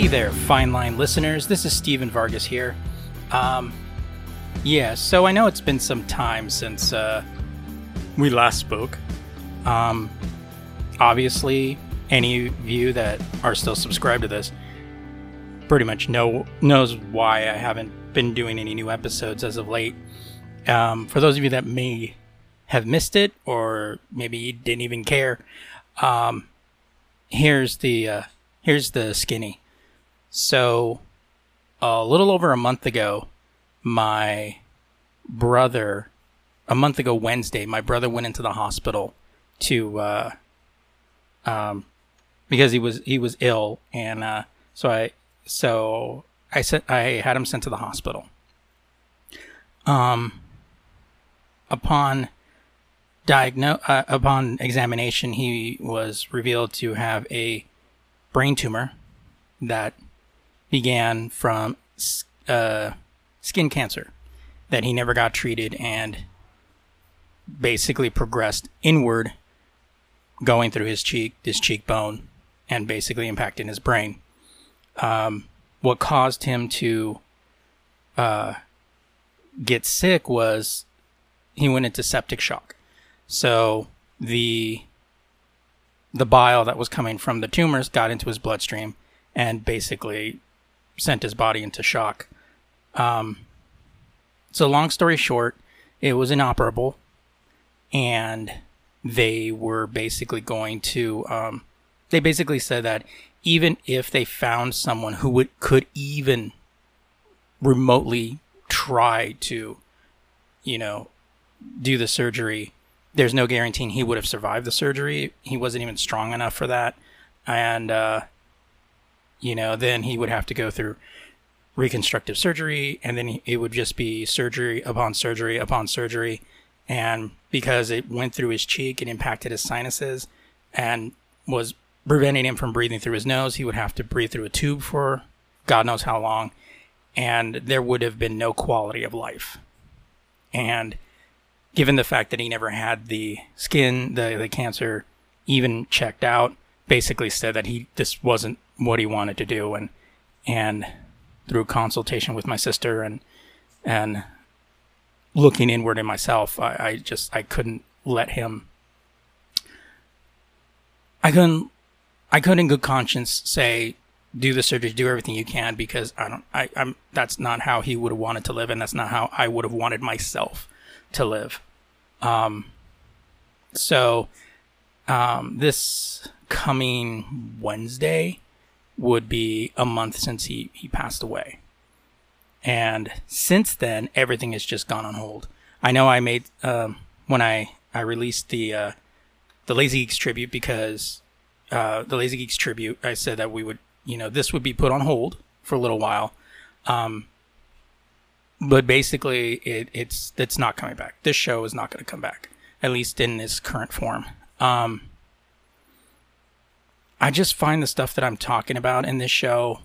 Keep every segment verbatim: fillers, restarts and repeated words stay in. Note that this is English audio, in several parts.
there, fine line listeners. This is Steven Vargas here. Um, yeah, so I know it's been some time since uh, we last spoke. Um, obviously, any of you that are still subscribed to this pretty much know knows why I haven't been doing any new episodes as of late. Um, for those of you that may have missed it, or maybe you didn't even care, um, here's the uh, here's the skinny. So, a little over a month ago, my brother, a month ago Wednesday, my brother went into the hospital to, uh, um, because he was he was ill, and uh, so I so I sent I had him sent to the hospital. Um, upon diagno- uh, upon examination, he was revealed to have a brain tumor that began from uh, skin cancer that he never got treated and basically progressed inward, going through his cheek, his cheekbone, and basically impacting his brain. Um, what caused him to uh, get sick was he went into septic shock. So the the bile that was coming from the tumors got into his bloodstream and basically sent his body into shock. Um, so long story short, it was inoperable, and they were basically going to, um, they basically said that even if they found someone who would could even remotely try to, you know, do the surgery, there's no guaranteeing he would have survived the surgery. He wasn't even strong enough for that. And, uh, you know, then he would have to go through reconstructive surgery, and then it would just be surgery upon surgery upon surgery. And because it went through his cheek and impacted his sinuses and was preventing him from breathing through his nose, he would have to breathe through a tube for God knows how long. And there would have been no quality of life. And given the fact that he never had the skin, the, the cancer even checked out, basically said that he this wasn't what he wanted to do. And and through consultation with my sister and and looking inward in myself, I, I just I couldn't let him. I couldn't I couldn't in good conscience say, do the surgery, do everything you can, because I don't I, I'm that's not how he would have wanted to live, and that's not how I would have wanted myself to live. Um so um this coming Wednesday would be a month since he, he passed away. And since then, everything has just gone on hold. I know I made, um, when I, I released the, uh, the Lazy Geeks tribute, because, uh, the Lazy Geeks tribute, I said that we would, you know, this would be put on hold for a little while. Um, but basically it, it's, it's not coming back. This show is not going to come back, at least in this current form. Um, I just find the stuff that I'm talking about in this show,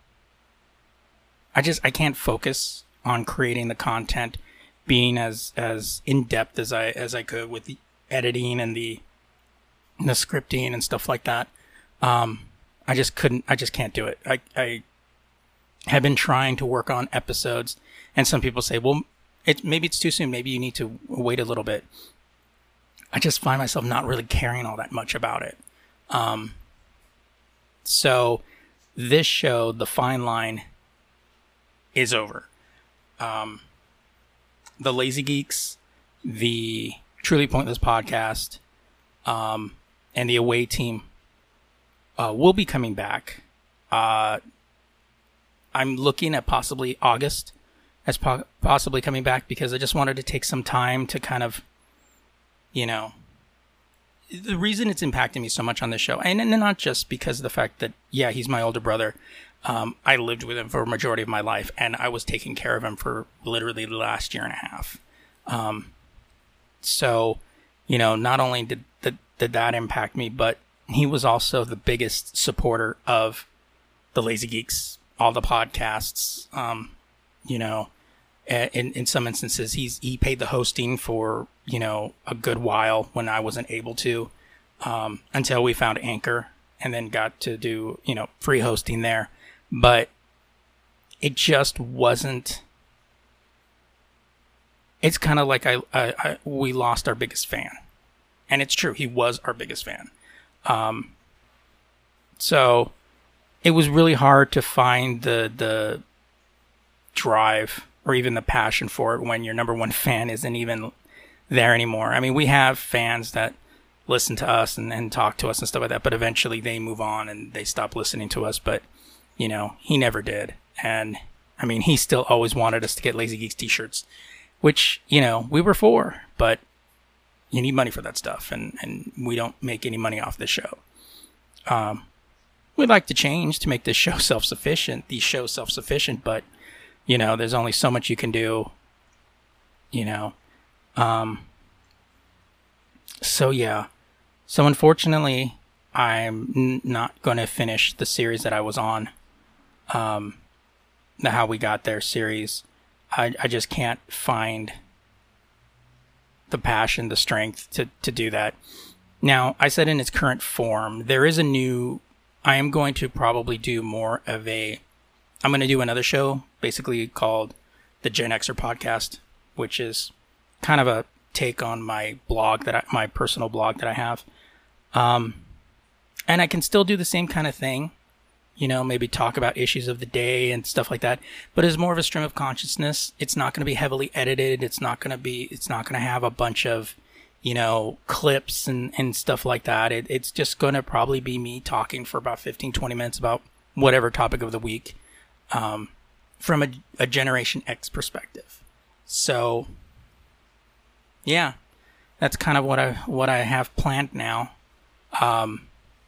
I just, I can't focus on creating the content, being as, as in-depth as I, as I could with the editing and the, and the scripting and stuff like that. Um, I just couldn't, I just can't do it. I, I have been trying to work on episodes, and some people say, well, it, maybe it's too soon. Maybe you need to wait a little bit. I just find myself not really caring all that much about it. Um, So this show, The Fine Line, is over. Um, the Lazy Geeks, the Truly Pointless Podcast, um, and the Away Team uh, will be coming back. Uh, I'm looking at possibly August as po- possibly coming back, because I just wanted to take some time to kind of, you know, the reason it's impacting me so much on this show, and, and not just because of the fact that, yeah, he's my older brother. Um, I lived with him for a majority of my life, and I was taking care of him for literally the last year and a half. Um, so, you know, not only did, did, did that impact me, but he was also the biggest supporter of the Lazy Geeks, all the podcasts. Um, you know, in, in some instances, he's he paid the hosting for, you know, a good while when I wasn't able to, um, until we found Anchor and then got to do, you know, free hosting there. but it just wasn't. It's kind of like I, I, I we lost our biggest fan, and it's true, he was our biggest fan. Um, so it was really hard to find the the drive or even the passion for it when your number one fan isn't even there anymore. I mean, we have fans that listen to us and, and talk to us and stuff like that, but eventually they move on and they stop listening to us. But, you know, he never did. And, I mean, he still always wanted us to get Lazy Geeks t-shirts, which, you know, we were for, but you need money for that stuff, and, and we don't make any money off this show. Um, we'd like to change to make this show self-sufficient, these shows self-sufficient, but, you know, there's only so much you can do, you know. Um, so, yeah. So, unfortunately, I'm n- not going to finish the series that I was on. Um, the How We Got There series. I, I just can't find the passion, the strength to, to do that. Now, I said in its current form, there is a new... I am going to probably do more of a... I'm going to do another show, basically called the Gen Xer Podcast, which is kind of a take on my blog, that I, my personal blog that I have. Um, and I can still do the same kind of thing, you know, maybe talk about issues of the day and stuff like that, but it's more of a stream of consciousness. It's not going to be heavily edited. It's not going to be, it's not going to have a bunch of, you know, clips and, and stuff like that. It, it's just going to probably be me talking for about fifteen, twenty minutes about whatever topic of the week, um, from a, a Generation X perspective. So, yeah, that's kind of what I, what I have planned now. Um,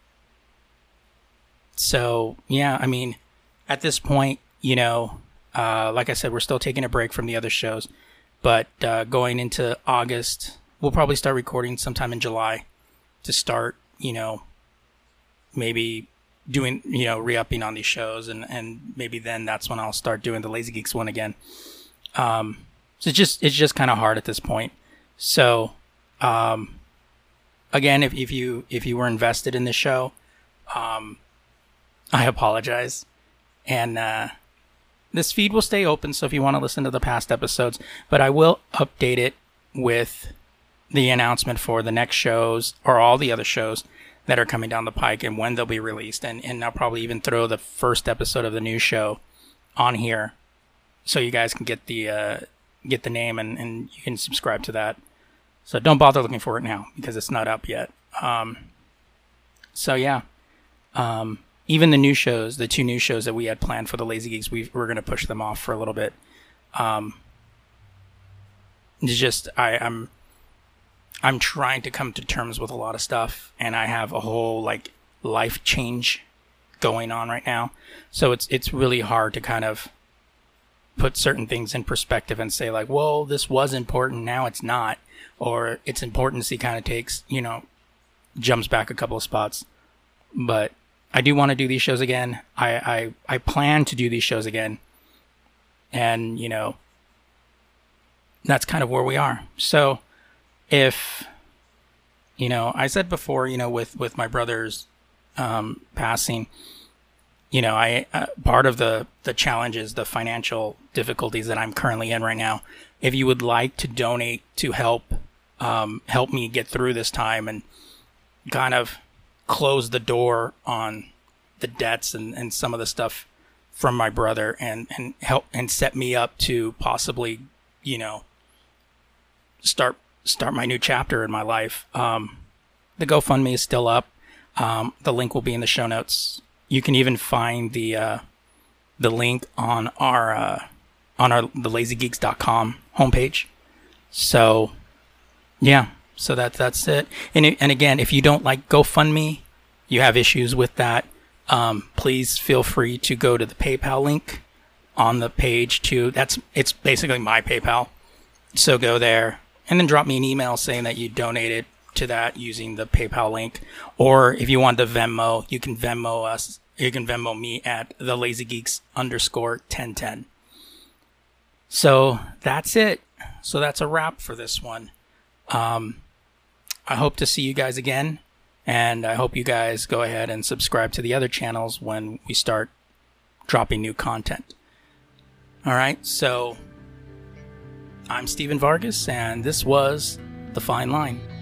so yeah, I mean, at this point, you know, uh, like I said, we're still taking a break from the other shows, but, uh, going into August, we'll probably start recording sometime in July to start, you know, maybe doing, you know, re-upping on these shows, and, and maybe then that's when I'll start doing the Lazy Geeks one again. Um, so it's just, it's just kind of hard at this point. So, um, again, if, if you if you were invested in the show, um, I apologize. And uh, this feed will stay open, so if you want to listen to the past episodes, but I will update it with the announcement for the next shows or all the other shows that are coming down the pike and when they'll be released. And, and I'll probably even throw the first episode of the new show on here so you guys can get the uh, get the name and, and you can subscribe to that. So don't bother looking for it now because it's not up yet. Um, so yeah, um, even the new shows, the two new shows that we had planned for the Lazy Geeks, we, we're going to push them off for a little bit. Um, it's just, I, I'm, I'm trying to come to terms with a lot of stuff, and I have a whole like life change going on right now. So it's, it's really hard to kind of put certain things in perspective and say like, whoa, this was important, now it's not. Or its importance he kind of takes, you know, jumps back a couple of spots. But I do want to do these shows again. I, I, I plan to do these shows again. And, you know, that's kind of where we are. So if, you know, I said before, you know, with, with my brother's um, passing, you know, I uh, part of the, the challenges, the financial difficulties that I'm currently in right now, if you would like to donate to help um, help me get through this time and kind of close the door on the debts and, and some of the stuff from my brother and, and help and set me up to possibly, you know, start start my new chapter in my life. Um, the GoFundMe is still up. Um, the link will be in the show notes. You can even find the uh, the link on our uh, on our the lazy geeks dot com homepage. So yeah, so that that's it. And and again, if you don't like GoFundMe, you have issues with that, um, please feel free to go to the PayPal link on the page too. That's it's basically my PayPal. So go there and then drop me an email saying that you donated to that using the PayPal link. Or if you want the Venmo, you can Venmo us. You can Venmo me at the lazygeeks underscore ten ten. So that's it. So that's a wrap for this one. Um, I hope to see you guys again. And I hope you guys go ahead and subscribe to the other channels when we start dropping new content. All right, so I'm Steven Vargas, and this was The Fine Line.